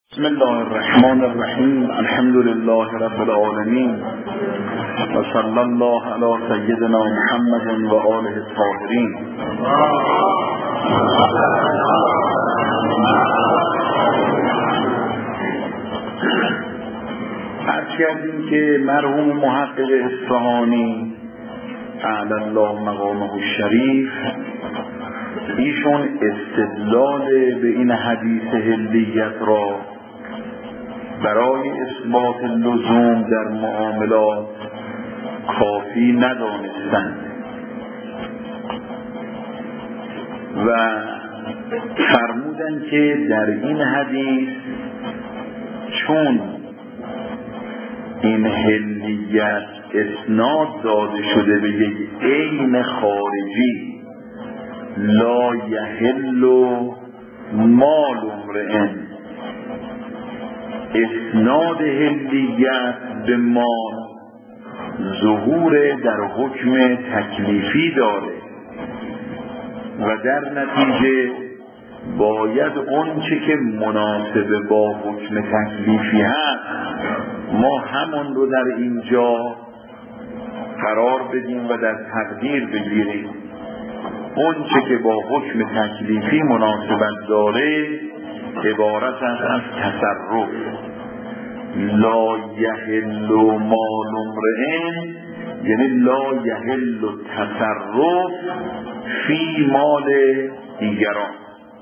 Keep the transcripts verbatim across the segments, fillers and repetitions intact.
بسم الله الرحمن الرحیم. الحمد لله رب العالمین و صلی الله علی سیدنا محمد و آله الطاهرین. عرض کردیم که مرحوم محقق اصفهانی اعلی الله مقامه الشریف، ایشون استدلال به این حدیث حلیت را برای اثبات لزوم در معاملات کافی ندانستند و فرمودند که در این حدیث چون این حلیت اسناد داده شده به یک عین خارجی، لا یحل مال امرئ، اسناد حلیت به مال ظهور در حکم تکلیفی داره و در نتیجه باید اون چه که مناسب با حکم تکلیفی هست ما همون رو در اینجا قرار بدیم و در تقدیر بگیریم. اون چه که با حکم تکلیفی مناسبت داره عبارت است از تصرف. لا یحل مال امرئ یعنی لا یحل تصرف فی مال دیگران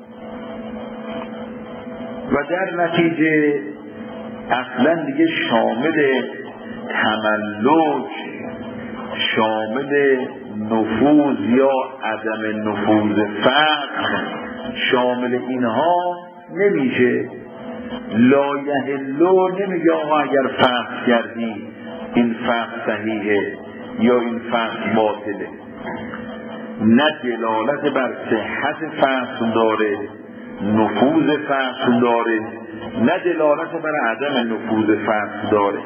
و در نتیجه اصلا دیگه شامل تملک، شامل نفوذ یا عدم نفوذ فرد، شامل اینها نمیشه. لا یحلو نمیگه آقا اگر فحص کردی این فحص صحیحه یا این فحص باطله، نه دلالت بر صحت فحص داره، نفوذ فحص داره، نه دلالت بر عدم نفوذ فحص داره.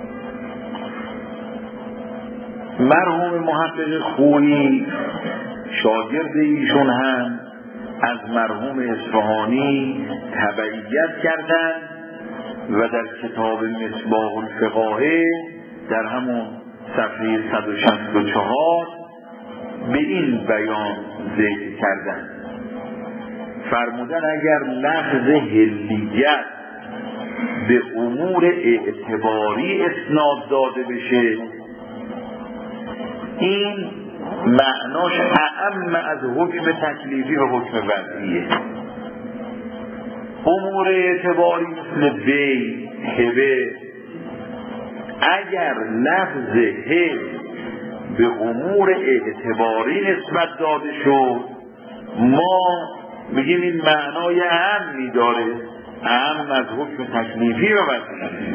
مرحوم محقق خویی شاگرد ایشون هم از مرحوم اصفهانی تبعیت کردند و در کتاب مصباح الفقاهه در همون صفحه صد و شصت و چهار به این بیان ذکر کردند. فرمودن اگر لفظ حلیت به امور اعتباری اسناد داده بشه، این معناش اعم از حکم تکلیفی و حکم وضعیه. امور اعتباری مثل بی، هبه، اگر لفظ هب به امور اعتباری نسبت داده شد ما میگیم این معنای اعمی داره، اعم از حکم تکلیفی و وضعیه.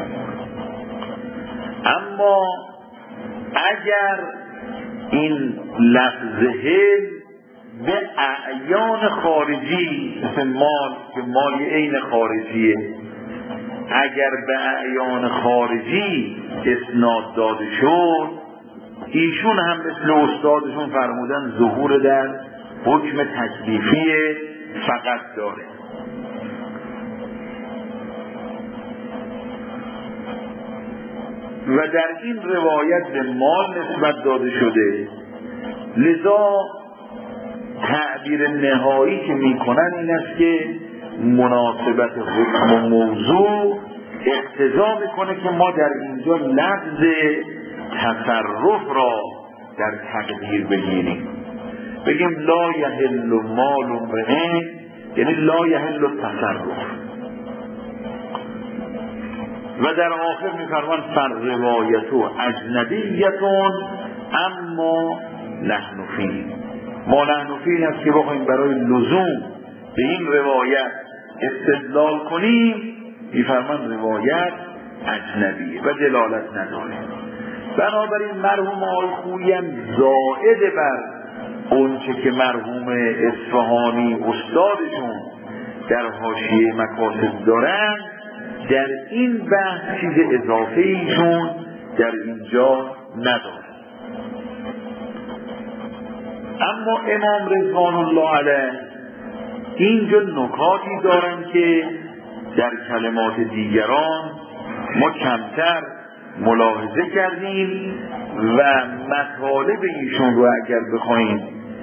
اما اگر این لفظ هل به اعیان خارجی مثل مال که مال عین خارجیه، اگر به اعیان خارجی اسناد داده شد، ایشون هم مثل استادشون فرمودن ظهور در حکم تکلیفی فقط داره. و در این روایت به مال نسبت داده شده، لذا تعبیر نهایی که میکنن این است که مناسبت حکم و موضوع اقتضا میکنه که ما در اینجا لفظ تصرف را در تقدیر بگیریم، بگیم لا یحل مال امرئ یعنی لا یحل تصرف. و در آخر میفرمان فر روایتو اجنبیتون اما نحن فی، ما نحن فی این است که بخوایم برای لزوم به این روایت استدلال کنیم، میفرمان روایت اجنبیه و دلالت نداره. بنابراین مرحوم آقای خویی هم زائد بر اون چه که مرحوم اصفهانی استادشون در حاشیه مکاسب دارن، در این بحث چیز اضافه ایشون در اینجا نداره. اما امام رضوان الله علیه اینجا نکاتی دارن که در کلمات دیگران ما کمتر ملاحظه کردیم و مطالب ایشون رو اگر بخوایم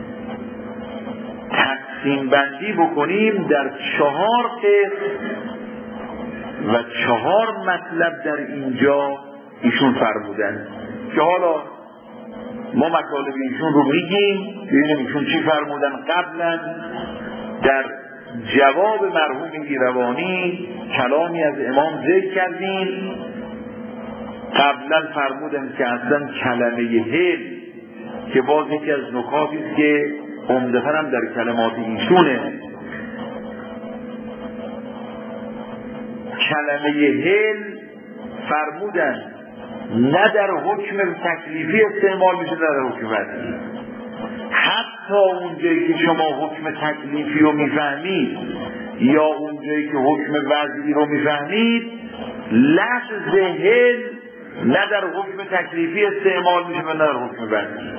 تقسیم بندی بکنیم در چهار قسم و چهار مطلب در اینجا ایشون فرمودن که حالا ما مطالب ایشون رو میگیم ببینیم ایشون چی فرمودن. قبلا در جواب مرحوم ایروانی کلامی از امام ذکر کردیم. قبلا فرمودن که اصلا کلمه هل که باز یکی از نکاتی است که عمدتاً هم در کلمات ایشونه، کلمه هل فرمودن نه در حکم تکلیفی استعمال میشه نه در حکم وضعی. حتی اونجایی که شما حکم تکلیفی رو میفهمید یا اونجایی که حکم وضعی رو میفهمید، لفظ هل نه در حکم تکلیفی استعمال میشه و نه در حکم وضعی،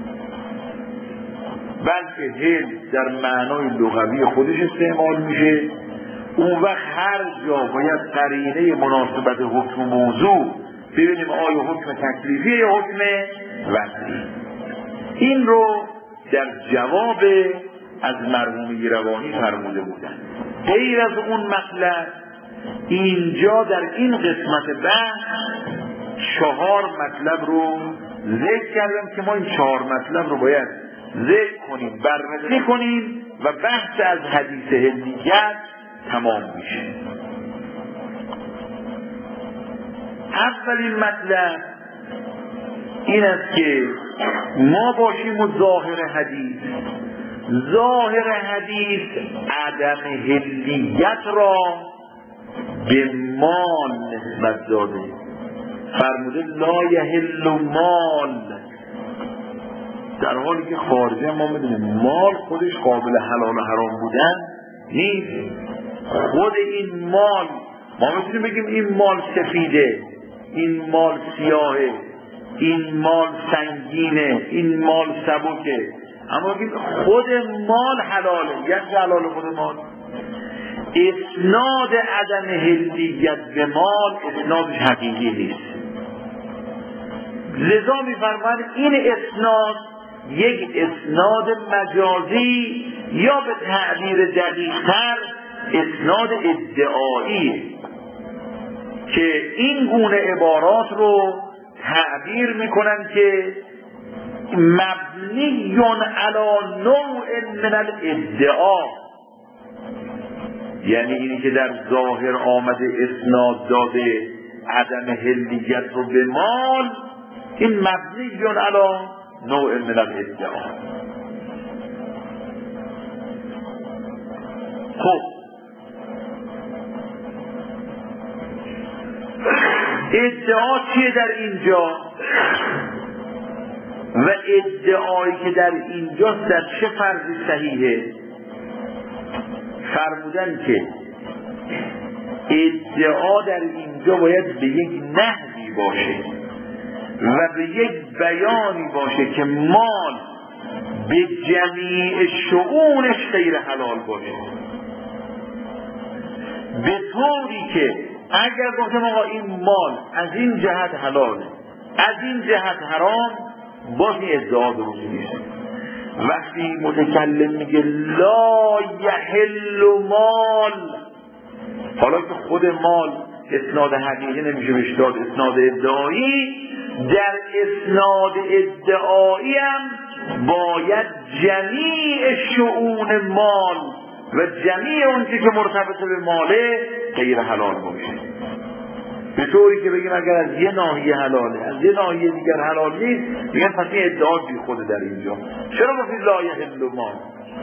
بلکه هل در معنای لغوی خودش استعمال میشه. اون وقت هر جا باید قرینه مناسبت حکم موضوع ببینیم آیا حکم تکلیفی یا حکم وضعی. این رو در جواب از مرحوم ایروانی فرموده بودن. غیر از اون مطلب اینجا در این قسمت بحث چهار مطلب رو ذکر کردم که ما این چهار مطلب رو باید ذکر کنیم، بررسی کنیم و بحث از حدیث هلیت تمام میشه. اولین مطلب این است که ما باشیم و ظاهر حدیث ظاهر حدیث عدم هلیت را به مال نسبت داده. فرموده لا یحل مال، در حالی که خارجه ما میدونیم مال خودش قابل حلال و حرام بودن نیست. خود این مال ما میتونیم بگیم این مال سفیده، این مال سیاهه، این مال سنگینه، این مال سبکه، اما خود مال حلاله. یعنی حلال خود مال. اسناد عدم هلیت به مال اسنادش حقیقی نیست. لذا میفرماید این اسناد یک اسناد مجازی یا به تعبیر دقیق‌تر اسناد ادعاییه که این گونه عبارات رو تعبیر میکنن که مبنی علی نوع من الادعا، یعنی اینی که در ظاهر آمده اسناد داده عدم هلیت رو به مال، این مبنی علی نوع من الادعا. خب ادعا چیه در اینجا و ادعایی که در اینجا در چه فرضی صحیحه؟ فرمودن که ادعا در اینجا باید به یک نحوی باشه و به یک بیانی باشه که مال به جمیع شؤونش غیر حلال باشه، به طوری که اگر گفتم آقا این مال از این جهت حلاله از این جهت حرام، باز این ادعا درست نیست. وقتی متکلم میگه لا یحل مال، حالا که خود مال اسناد حقیقی نمیشه بهش داد، اسناد ادعایی، در اسناد ادعایی هم باید جمیع شؤون مال و جمیع اونچه که مرتبط به ماله غیر حلال باشه، به طوری که بگیم اگر از یه ناحیه حلاله از یه ناحیه دیگر حلال نیست، میگن پس این ادعا بی خوده در اینجا. چرا گفتید لا یحل مال؟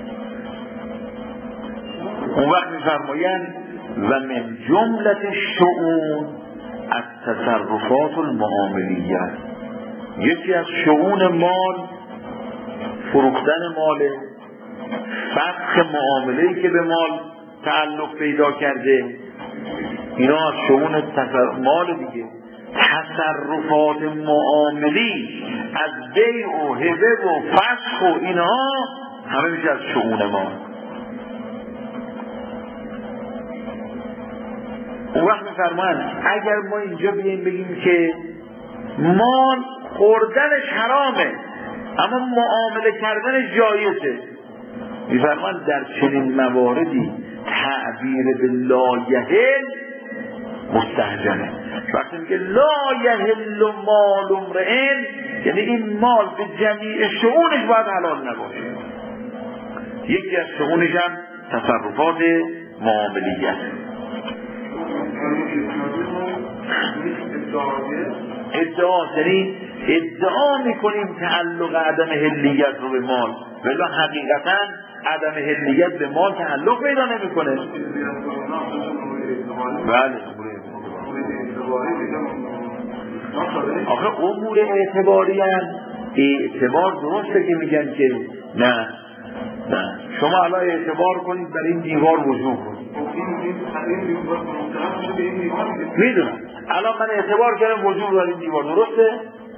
اون وقت میفرمایند و من جملت شؤون از تصرفات المعاملیت، یکی از شؤون مال فروختن ماله، فسخ معامله‌ای که به مال تعلق پیدا کرده، اینا از شؤون مال دیگه. تصرفات معاملی از بیع و هبه و فسخ و اینا همه میشه از شؤون مال. اون وقت میفرمایند اگر ما اینجا بیاییم بگیم که مال خوردنش حرامه اما معامله کردنش جایزه، میفرمایند در چنین مواردی تعبیر به لا یحل مستهجنه. وقتی میگه لا یحل مال امرئ یعنی این مال به جمیع شئونش باید حلال نباشه. یکی از شئونش هم تصرفات معاملیه. ادعا یعنی ادعا میکنیم تعلق عدم حلیت رو به مال، ولی حقیقتا عدم حلیت به مال تعلق پیدا نمیکنه. بله آخه امور اعتباری هم اعتبار درسته که میگن که نه نه شما الان اعتبار کنید برای این دیوار وجود کنید. میدونم الان من اعتبار کردم وجود برای این دیوار درسته؟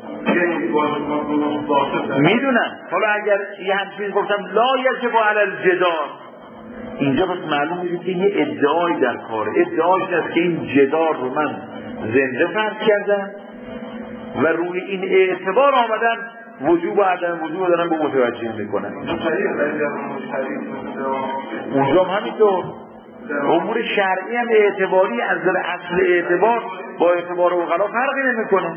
میدونم. حالا اگر یه همچنین گفتم لا یجب علی الجدار، اینجا بس معلوم میشه که یه ادعای در کاره. ادعایش است که این جدار رو من زنده فرض کردم و روی این اعتبار آمدن وجوب و عدم وجوب دارن به متوجه میکنن. اونجا هم همینطور امور شرعی هم اعتباری از در اصل اعتبار با اعتبار اوغلا فرقی نمیکنه.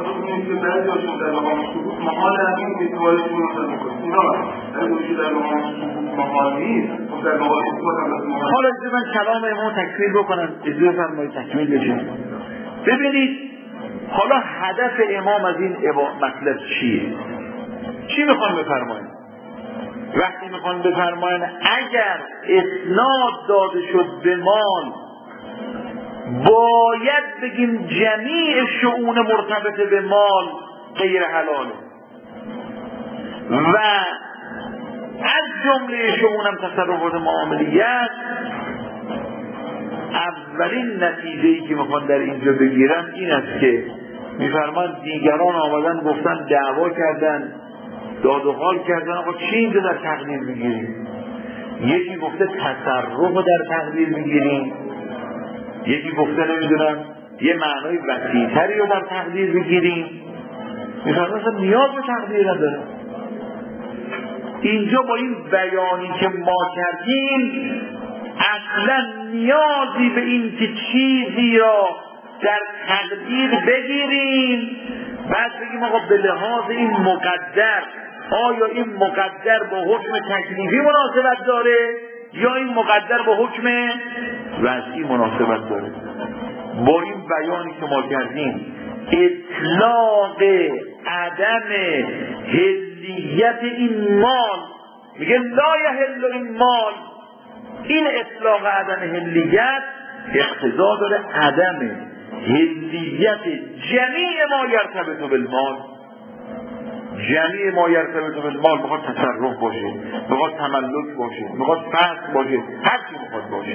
حالا اجازه من کلام امام تکمیل بکنم، اجازه فرمایید تکمیل بشه. ببینید حالا هدف امام از این مطلب چیه؟ چی میخوان بفرمایید؟ وقتی میخوان بفرمایید اگر اسناد داده شد به مال باید بگیم جمیع شئون مرتبط به مال غیر حلاله و از جمله شئون هم تصرفات معاملیت. اولین نتیجه‌ای که میخوان در اینجا بگیرن این است که میفرمان دیگران آمدن گفتن دعوا کردن داد و حال کردن آقا چی اینجا در تقدیر میگیریم؟ یکی گفته تصرف رو در تقدیر میگیریم، یکی گفته نمیدونم یه معنای وسیع‌تری رو در تقدیر میگیریم. میفرمان اصلا نیاز به تقدیر نداره. اینجا با این بیانی که ما کردیم اصلا نیازی به این که چیزی را در تقدیر بگیریم بعد بگیم آقا به لحاظ این مقدر آیا این مقدر با حکم تکلیفی مناسبت داره یا این مقدر با حکم وضعی مناسبت داره. با این بیانی که ما کردیم اطلاق عدم حلیت این مال، میگه لا یحل این مال، این اطلاق عدم حلیت اقتضا داره عدم حلیت جمیع ما یرتبط بالمال. جمیع ما یرتبط بالمال میخواد تصرف باشه، میخواد تملک باشه، میخواد فسق باشه، هر چی میخواد باشه.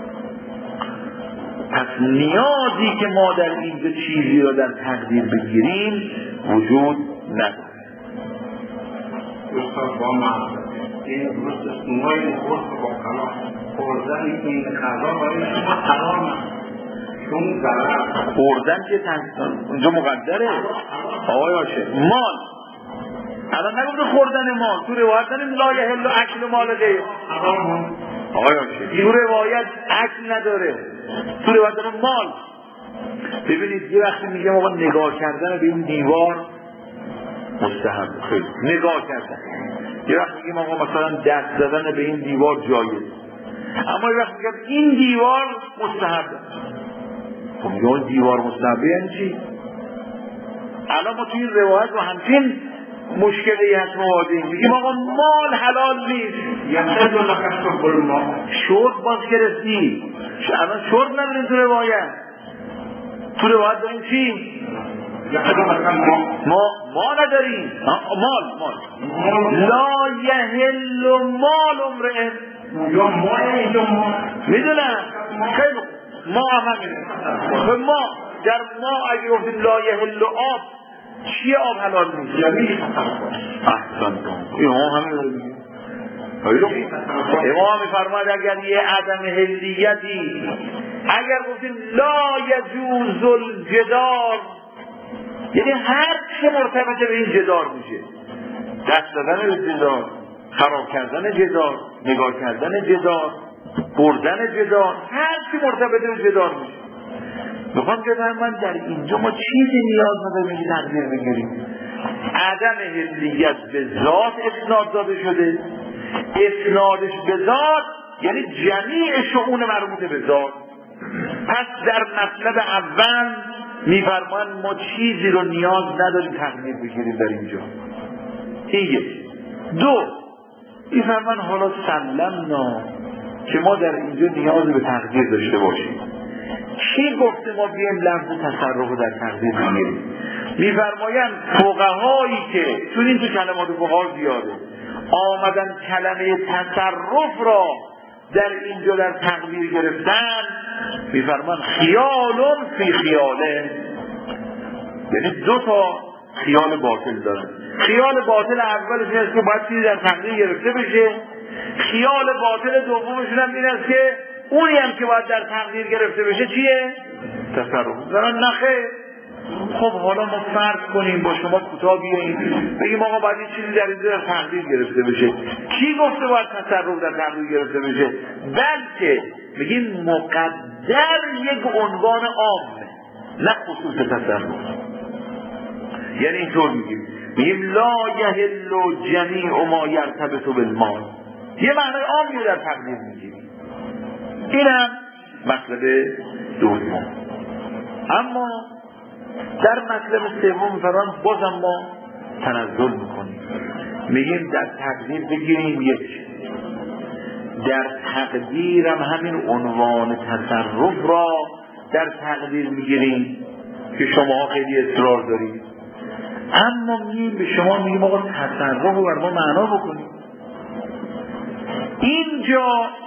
پس نیازی که ما در اینجا چیزی را در تقدیر بگیریم وجود نداره. دوستان با من این روز نوعی خورد با کلام خوردن این غذا برای شما حرامه، چون ضرر خوردن که اونجا مقدره. آقای عاشق مال الان نگفته خوردن مال، تو روایت داریم لا یحل اکل مال غیر. آقای عاشق این روایت اکل نداره، تو روایت داریم مال. ببینید یه وقتی میگم آقا نگاه کردن به این دیوار مستحب، خیلی نگاه کردن. یه وقت میگیم آقا مثلا دست زدن به این دیوار جایز، اما یه وقت میگم این دیوار مستحبه. خب میگم دیوار مستحبه یعنی چی؟ الان ما توی این روایت و همچین مشکلی هست مواجهیم، میگیم آقا مال حلال نیست، یعنی دو لکشت بل ما شرط باز گرفتی. الان شرط نداریم تو روایت. تو روایت داریم چی؟ ما ما نداریم مال مال لا یحل مال امرئ. یا ما اینجا ما میدونم خیلی ما همین ما در ما اگه گفتیم لا یحل آب چیه آب حلال نیست؟ یعنی احسن امام همین امام میفرماید اگر یه عدم حلیتی اگر گفتیم لا یجوز الجدار، یعنی هر چه مرتبط به این جدار میشه، دست دادن به جدار، خراب کردن جدار، نگاه کردن جدار، بردن جدار، هر چی مرتبط به جدار میشه. میخوام که من در اینجا ما چیزی نیاز نداریم که تقدیر بگیریم. عدم حلیت به ذات اسناد داده شده، اسنادش به ذات یعنی جمیع شؤون مربوط به ذات. پس در مطلب اول میفرمان ما چیزی رو نیاز نداریم تقدیر بگیریم در اینجا. این یک. دو، میفرمان حالا سلمنا که ما در اینجا نیاز به تقدیر داشته باشیم. کی گفته ما بیایم لفظ تصرف رو در تقدیر بگیریم؟ میفرمایند فقهایی که چون این تو کلمات فقها زیاده آمدن کلمه تصرف را در اینجا در تقدیر گرفتن، میفرمان خیال فی خیاله، یعنی دو تا خیال باطل دارن. خیال باطل اولش این است که باید چیزی در تقدیر گرفته بشه، خیال باطل دومشون هم این است که اونی هم که باید در تقدیر گرفته بشه چیه؟ تصرف. دارن نخه. خب حالا ما فرض کنیم با شما کوتاه بیاییم بگیم آقا باید این چیزی در اینجا در تقدیر گرفته بشه. کی گفته باید تصرف در تقدیر گرفته بشه؟ بلکه بگیم مقدر یک عنوان عامه، نه خصوص تصرف. یعنی اینطور میگیم میگیم لا یحل جمیع ما یرتبط بالمال، یه معنی عامی در تقدیر میگیم. اینم مطلب دوم. اما در مطلب سوم فران بازم ما تنزل میکنیم، میگیم در تقدیر بگیریم یک، در تقدیرم همین عنوان تصرف را در تقدیر میگیریم که شما خیلی اصرار دارید. اما میگیم به شما میگیم آقا تصرف رو بر ما معنا بکنیم. اینجا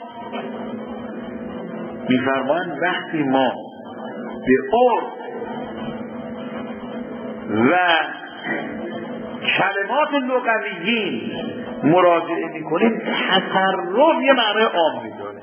میفرمان وقتی ما به عرف و کلمات لغویین مراجعه میکنیم تصرف یه معنی عام میداره.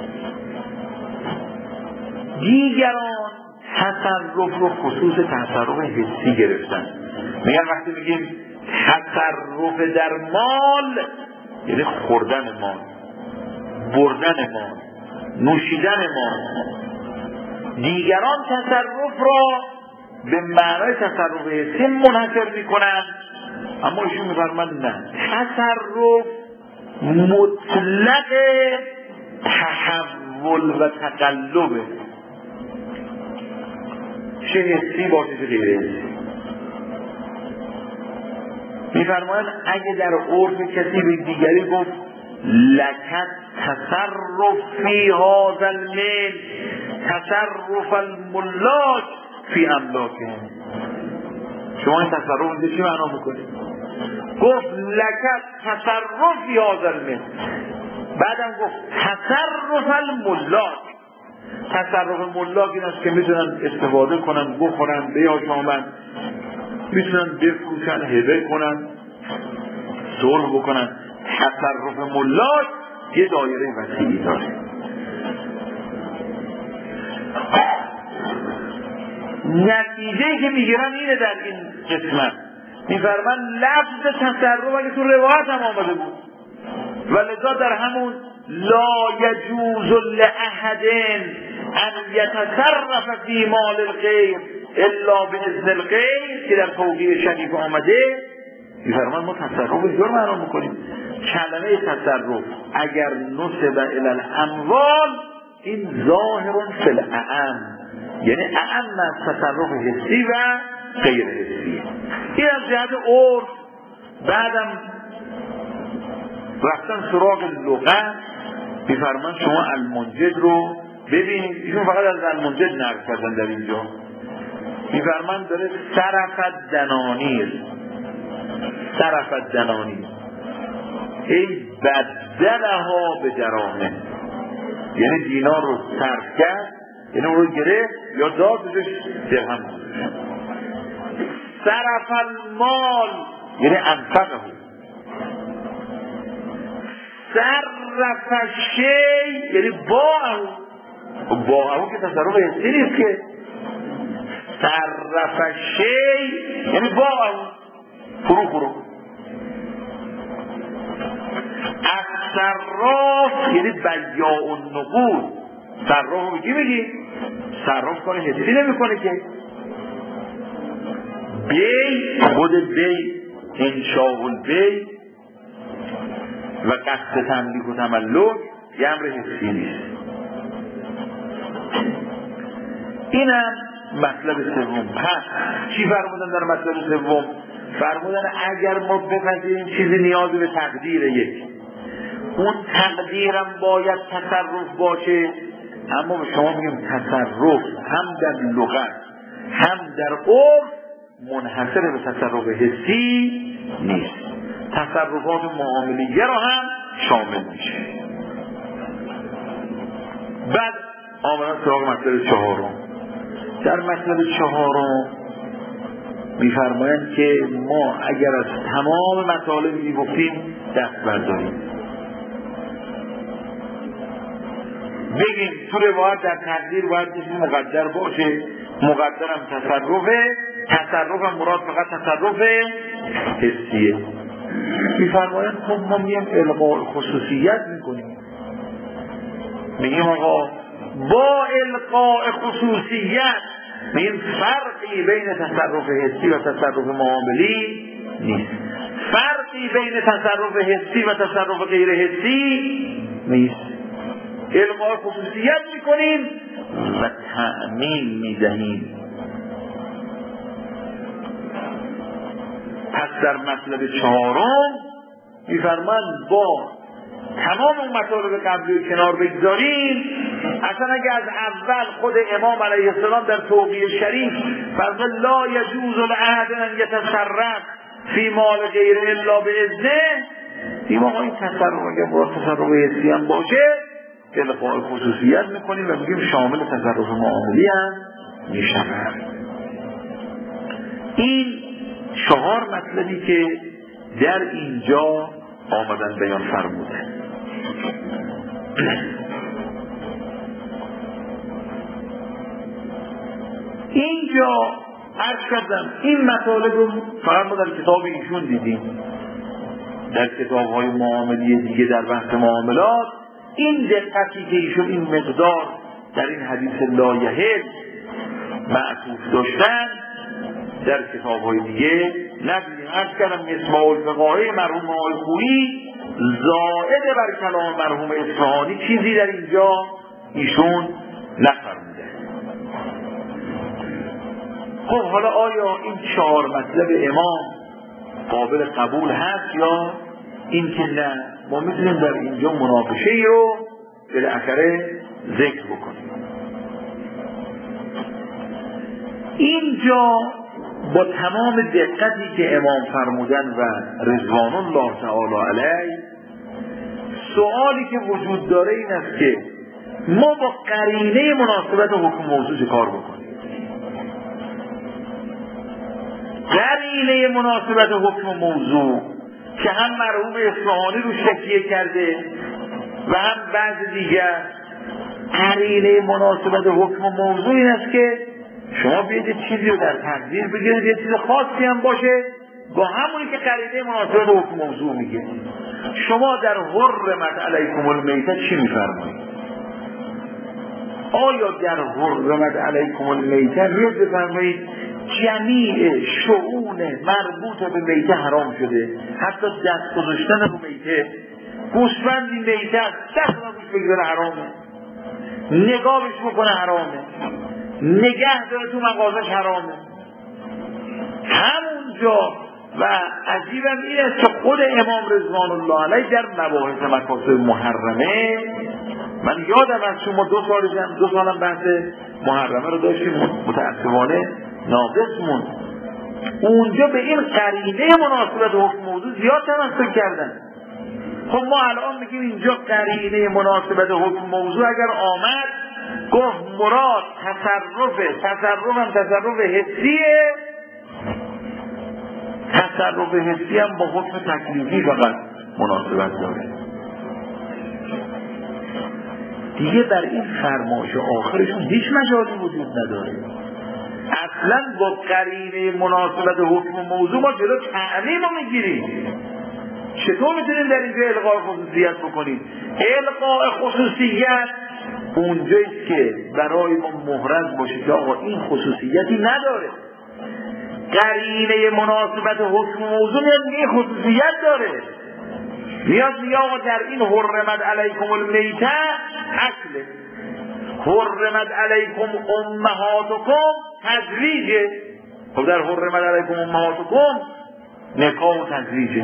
دیگران تصرف رو خصوص تصرف حسی گرفتن. میگن وقتی میگیم تصرف در مال یعنی خوردن مال، بردن مال، نوشیدن مال. دیگران تصرف را به معنای تصرف حسی منحصر میکنن، اما ایشون میفرمان نه، تصرف مطلق تحول و تقلبه، چه حسی باشه چه غیر حسی. میفرمایند اگه در عرف کسی به دیگری گفت لکت تصرف فی هذا المال تصرف الملاک فی املاکه، شما این تصرف اینجا چی معنا میکنید؟ گفت لکت تصرف فی هذا المال، بعدم گفت تصرف الملاک. تصرف ملاک این است که میتونن استفاده کنن، بخورن، بیاشامن، میتونن بفروشن، هبه کنن، صلح بکنن. تصرف ملاک یه دایره وسیعی داره. نتیجه‌ای که میگیرن اینه در این قسمت، میفرمان لفظ تصرف اگه تو روایت هم آمده بود و لذا در همون لا یجوز لأحد ان یتصرف فی مال الغیر الا باذن الغیر که در توقیع شریف آمده، میفرمان ما تصرف اینجور معنا میکنیم. کلمه تصرف اگر نسب الی الاموال این ظاهر فی الاعم، یعنی اعم از تصرف حسی و غیر حسی. این از جهت عرف. بعدم رفتن سراغ لغت، میفرمان شما المنجد رو ببینید، ایشون فقط از المنجد نقل کردن در اینجا. میفرمان داره صرف دنانیر، صرف دنانیر ای بدلها به دراهم، یعنی دینار رو صرف کرد، یعنی اون رو گرفت یا داد بهش درهم گذاشت. صرف المال یعنی انفقه. صرف شی یعنی باعه، با اون که تصرف حسی نیست که. صرف شی یعنی با اون فرو فرو. صراف یعنی بیاع النقود. صراف بگی بگی صراف کنه حسی نمی کنه که. بی خود بی انشاء البی و قصد تملیک و تملک یه امر حسی نیست. اینم مطلب سوم. پس چی فرمودن در مطلب سوم؟ فرمودن اگر ما بپذیریم چیزی نیازی به تقدیر یک، اون تقدیرم باید تصرف باشه. اما به شما میگم تصرف هم در لغت هم در عرف منحصر به تصرف حسی نیست. تصرفات معاملیه را هم شامل میشه. بعد آمدن سراغ مطلب چهارم. در مطلب چهارم میفرمایند که ما اگر از تمام مطالبی میگفتیم دست برداریم، بگیم تو روایت در تقدیر باید کسی مقدر باشه، مقدرم تصرفه، تصرفم مراد فقط تصرف حسیه. میفرمایند خب ما میگیم القاء خصوصیت میکنیم، میگیم آقا با القاء خصوصیت میگیم فرقی بین تصرف حسی و تصرف معاملی نیست، فرقی بین تصرف حسی و تصرف غیر حسی نیست. القاء خصوصیت میکنیم و تأمین میدهیم. پس در مطلب چهارم میفرمایند با تمام اون مطالب قبلی کنار بگذاریم، اصلا اگه از اول خود امام علیه السلام در توقیع شریف فرمود لا یجوز لأحد ان یتصرف فی مال غیر الا باذنه، این آقا این تصرف اگه با تصرف حسی هم باشه القاء خصوصیت میکنیم و میگیم شامل تصرف معاملی هم میشود. این چهار مطلبی که در اینجا آمدن بیان فرمودن. اینجا عرض کردم این مطالب رو فقط ما در کتاب ایشون دیدیم، در کتاب های معاملی دیگه در بحث معاملات این دقتی که ایشون این مقدار در این حدیث لایحه معطوف داشتن در کتاب های دیگه ندیدیم. عرض کردم مصباح الفقاهه مرحوم آقای خویی زائد بر کلام مرحوم اصفهانی چیزی در اینجا ایشون نفرموده. خب حالا آیا این چهار مطلب امام قابل قبول هست یا این که نه؟ ما میتونیم در اینجا مناقشه ای رو بالاخره ذکر بکنیم. اینجا با تمام دقتی که امام فرمودن و رضوان الله تعالی علیه، سوالی که وجود داره این است که ما با قرینه مناسبت حکم موضوع چه کار بکنیم. قرینه مناسبت حکم موضوع که هم مرحوم اصفهانی رو شکیه کرده و هم بعض دیگر، قرینه مناسبت حکم موضوع این است که شما بیاید چیزی رو در تقدیر بگیرید یه چیز خاصی هم باشه با همونی که قرینه مناسبت حکم موضوع میگه. شما در حرمت علیکم المیتة چی میفرمایید؟ آیا در حرمت علیکم المیتة روز بفرمایید جمیع شؤون مربوط به میته حرام شده، حتی دست گذاشتن رو میته، گوسفندی میته دست رو گوش بگذاره حرامه، نگاهش بکنه حرامه، نگه داره تو مغازش حرامه. همونجا و عجیبم این است که خود امام رضوان الله علیه در مباحث مکاسب محرمه، من یادم از شما دو سالشم دو سالم بحث محرمه رو داشتیم متاسفانه ناقصمون، اونجا به این قرینه مناسبت حکم موضوع زیاد تمسک کردن. خب ما الان میگیم اینجا قرینه مناسبت حکم موضوع اگر آمد گفت مراد تصرف، تصرف هم تصرف حسیه، تصرف حسی هم با حکم تکلیفی فقط مناسبت داره. دیگه بر این فرمایش آخرشون هیچ مجالی وجود نداره. اصلا با قرینه مناسبت حکم و موضوع ما جلو تعمیم رو میگیریم. چطور میتونیم در اینجا القاء خصوصیت بکنیم؟ القاء خصوصیت اونجاییست که برای ما محرز باشه که آقا این خصوصیتی نداره. قرینه مناسبت حکم و موضوع میاد این خصوصیت داره، میاد میگه آقا در این حرمت علیکم المیته اصله، حرمت علیکم امهاتکم تدریجه. خب در حرمت علیکم امهاتکم نکاح و تدریجه.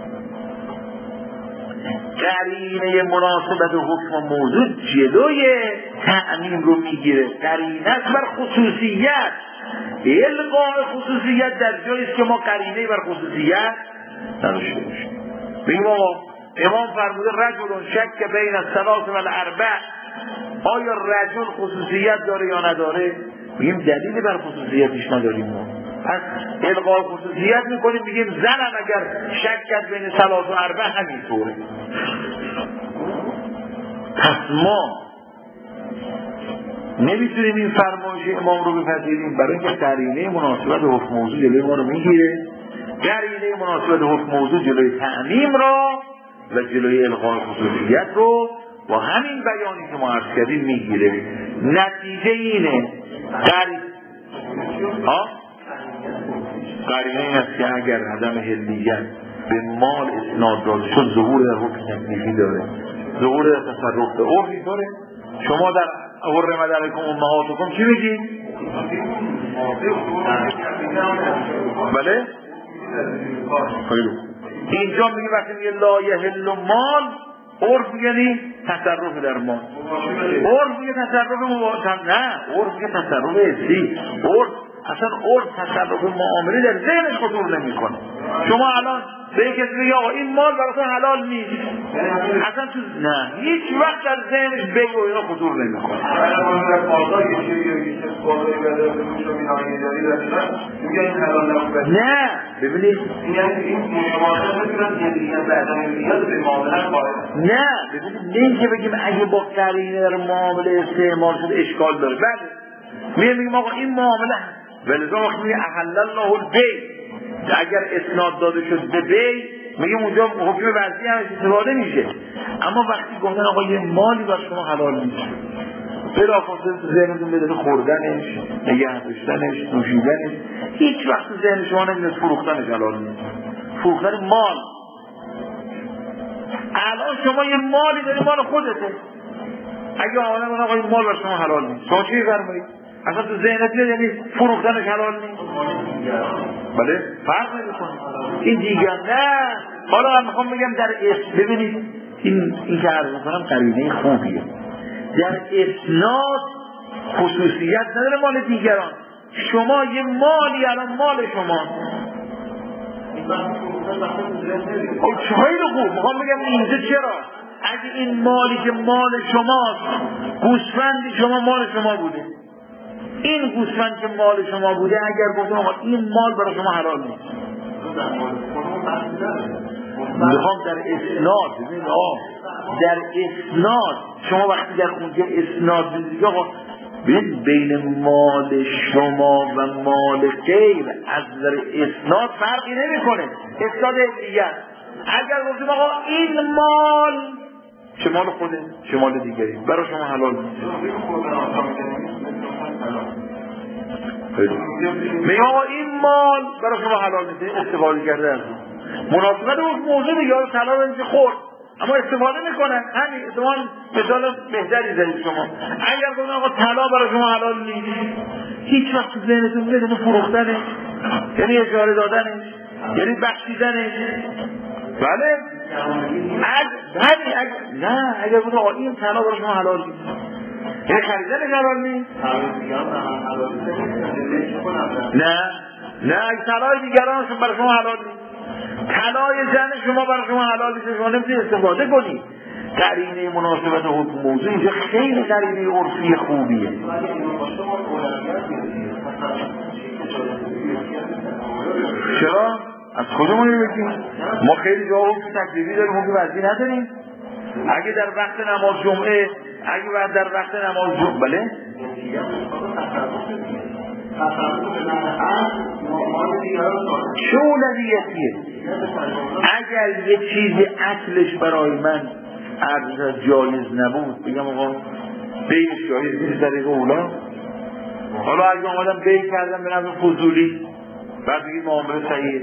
قرینه مناسبت حکم و موضوع جلوی تعمیم رو میگیره. قرینه است بر خصوصیت. القاء خصوصیت در جاییست که ما قرینه بر خصوصیت نداشته باشیم. بگیم آقا امام فرموده رجل شک بین الثلاث و الاربع، آیا رجل خصوصیت داره یا نداره؟ بگیم دلیلی بر خصوصیتش نداریم. ما پس القاء خصوصیت میکنیم، میگیم زنم اگر شک کرد بین ثلاث و اربع همینطوره. پس ما نمیتونیم این فرمایش امام رو بپذیریم، برای اینکه قرینه مناسبت حکم موضوع جلوی ما رو میگیره. قرینه مناسبت حکم موضوع جلوی تعمیم را و جلوی القاء خصوصیت رو با همین بیانی که ما عرض کردیم میگیره. نتیجه اینه قرینه ها قرینه این است که اگر عدم حلیت به مال اسناد داده شد، ظهور در حکم تکلیفی داره، ظهور در تصرف به عرفی داره. شما در حرمت علیکم امهاتکم چی میگید؟ بله؟ خیلی اینجا میگه وقتی میگه لا یحل مال، عرف یعنی تصرف در مال. عرف میگه تصرف مباشر، نه عرف میگه تصرف حسی. عرف اصلا عرف تصرف معامله در ذهنش خطور نمیکنه. شما الان به یک کسی بگه آقا این مال براتون حلال نیست، اصلا تو نه هیچ وقت در ذهنش بگو اینا خطور نمیکنه. نه ببینید نه ببینید نه که بگیم اگه با قرینه در معامله استعمال شده اشکال داره. بله میگه میگیم آقا این معامله ولذا وقتی میگه احل الله البیع، اگر اسناد داده شد به بی، میگیم اونجا حکم وضعی هم استفاده میشه. اما وقتی گفتن آقا یه مالی بر شما حلال میشه، بلافاصله تو ذهنتون بدون خوردنش، نگه داشتنش، نوشیدنش، هیچ وقت تو ذهن شما نمیاد فروختنش حلال نیست. فروختن مال، الان شما یه مالی داری مال خودته، اگه آمدن اون آقا این مال بر شما حلال نیست، شما چی فرمایید؟ اصلا تو ذهنت میاد یعنی فروختنش حلال نیست؟ بله فرق نمیکنه. این دیگر نه. حالا من میخوام بگم در اسم ببینید این این که عرض میکنم قرینه خوبیه. در اسناد خصوصیت نداره مال دیگران. شما یه مالی الان مال شما، خیلی خوب میخوام بگم اینجا چرا اگه این مالی که مال شماست، گوسفندی شما مال شما بوده، این گوسفند که مال شما بوده، اگر گفتم آقا این مال برای شما حلال نیست، میخوام در اسناد ببینید آقا در اسناد شما وقتی در اونجا اسناد ببینید آقا ببین بین مال شما و مال غیر از نظر اسناد فرقی نمیکنه. اسناد دیگر اگر گفتیم آقا این مال چه مال خوده چه مال دیگری برای شما حلال نیست، میگه آقا این مال برای شما حلال نیست، استفاده کرده از اون مناسبت اون موضوع دیگه رو طلا رو خورد اما استفاده میکنن. همین اتفاقا مثال بهتری زدید شما. اگر گفتن آقا طلا برای شما حلال نیست، هیچ وقت تو ذهنتون میاد اینو فروختنش یعنی اجاره دادنش یعنی بخشیدنش. بله اگر اگر نه اگر گفتن آقا این طلا برای شما حلال نیست یعنی خریدنش حلال نیست. نه نه اگه طلای دیگران برای شما حلال نیست، طلای زن شما برای شما حلال نیست، شما نمیتونید استفاده کنید. قرینه مناسبت حکم موضوع اینجا خیلی قرینه عرفی خوبیه. چرا؟ از خودمون بگیم ما خیلی جا حکم تکلیفی داریم، حکم وضعی نداریم. اگه در وقت نماز جمعه اگه بعد در وقت نماز جو بله چه اولویتیه؟ اگر یه چیزی اصلش برای من عرض جایز نبود بگم آقا بیش جایز نیست در این اولا. حالا اگه آمدم بی کردم به نظر فضولی بعد بگید معامله صحیحه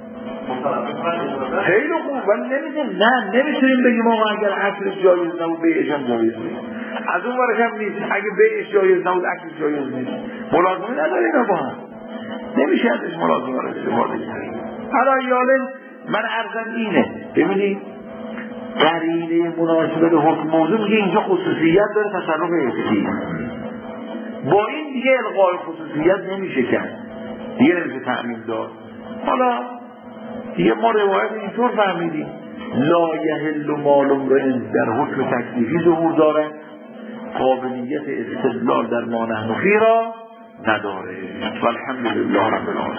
خیلی خوب ولی نمیدونیم نه نمیتونیم بگیم آقا اگر اصلش جایز نبود بیش هم جایز نیست. از اون برش هم نیست اگه بیش جایز نبود اصلش جایز نیست. ملازمه نداره اینا با هم نمیشه ازش ملازمه رو استفاده کنیم. حالا یاله من عرضم اینه ببینید قرینه مناسبه به حکم موضوع میگه اینجا خصوصیت داره تصرف حسی با این دیگه الغای خصوصیت نمیشه کرد دیگه نمیشه تعمیم داد. حالا دیگه ما روایت اینطور فهمیدیم لا یحل مال امرئ در حکم تکلیفی ظهور داره قابلیت استدلال در ما نحن فی را نداره. والحمدلله رب العالمین.